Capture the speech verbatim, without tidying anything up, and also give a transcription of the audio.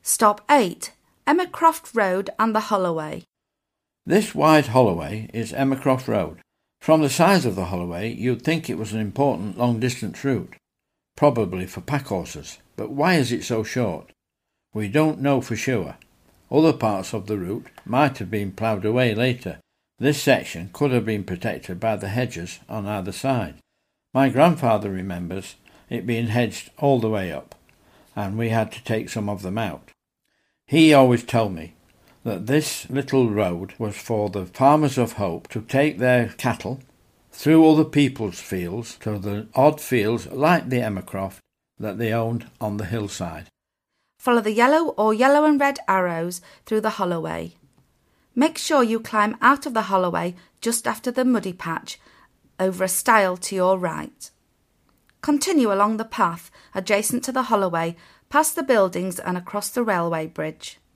Stop eight. Emmercroft Road and the Holloway. This wide Holloway is Emmercroft Road. From the size of the Holloway, you'd think it was an important long-distance route, probably for pack horses, but why is it so short? We don't know for sure. Other parts of the route might have been ploughed away later. This section could have been protected by the hedges on either side. My grandfather remembers it being hedged all the way up, and we had to take some of them out. He always told me that this little road was for the farmers of Hope to take their cattle through other people's fields to the odd fields like the Emmercroft that they owned on the hillside. Follow the yellow or yellow and red arrows through the Holloway. Make sure you climb out of the Holloway just after the muddy patch over a stile to your right. Continue along the path adjacent to the Holloway, past the buildings and across the railway bridge.